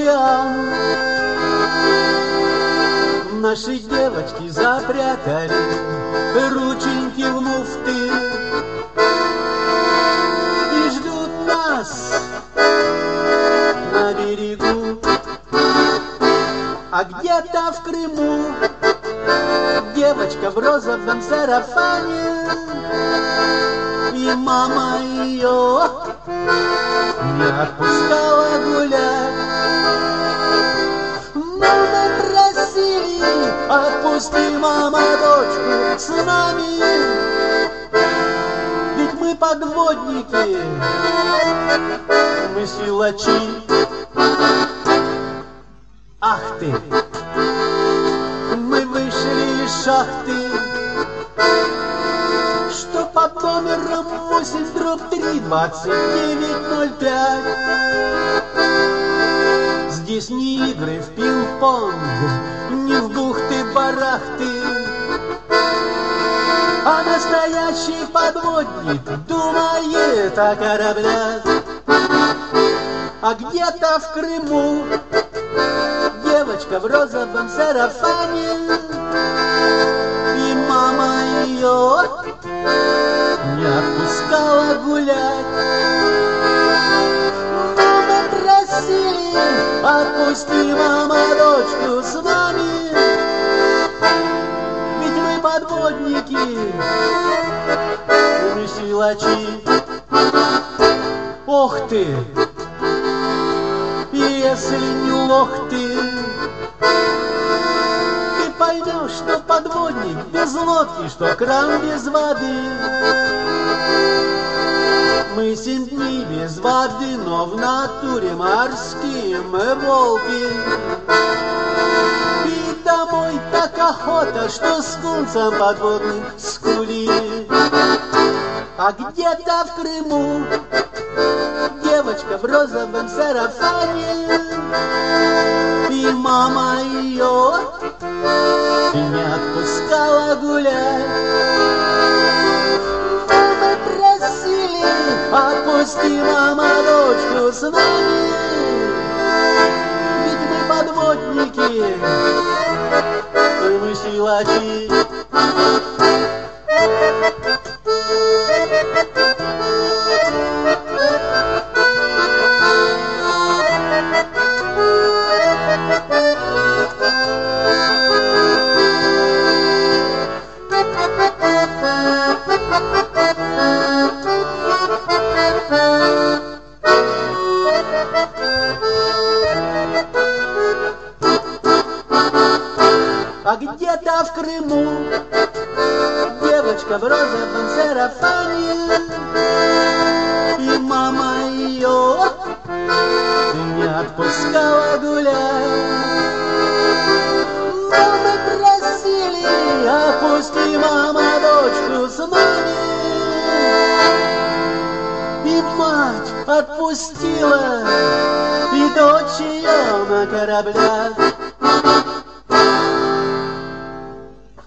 океан. Наши девочки запрятали рученьки в муфты и ждут нас на берегу. А где-то в Крыму девочка в розовом сарафане, и мама ее не отпускала гулять. Мама просили: отпусти, мама, дочку с нами, ведь мы подводники, мы силачи. Ах ты! Мы вышли из шахты, что под номером 8/3-2905. Здесь не игры в пинг-понг, не в бухты-барахты, а настоящий подводник думает о кораблях. А где-то в Крыму девочка в розовом сарафане, и мама ее не отпускала гулять. Мама просили: отпусти, мама, дочку с нами, ведь мы подводники, мы силачи. Ох ты! Если не лох ты поймешь, что подводник без лодки, что кран без воды. Мы 7 дней без воды, но в натуре морские мы волки. И домой так охота, что скунсом подводным скулит. А где-то в Крыму девочка в розовом сарафане, и мама ее не отпускала гулять. Мамы просили: отпусти, мама, дочку с нами, ведь мы подводники, и мы силачи. А где-то в Крыму девочка в розовом сарафане, и мама ее не отпускала гулять. Мамы просили: отпусти, мама, дочку с нами, и мать отпустила, и дочь ее на кораблях.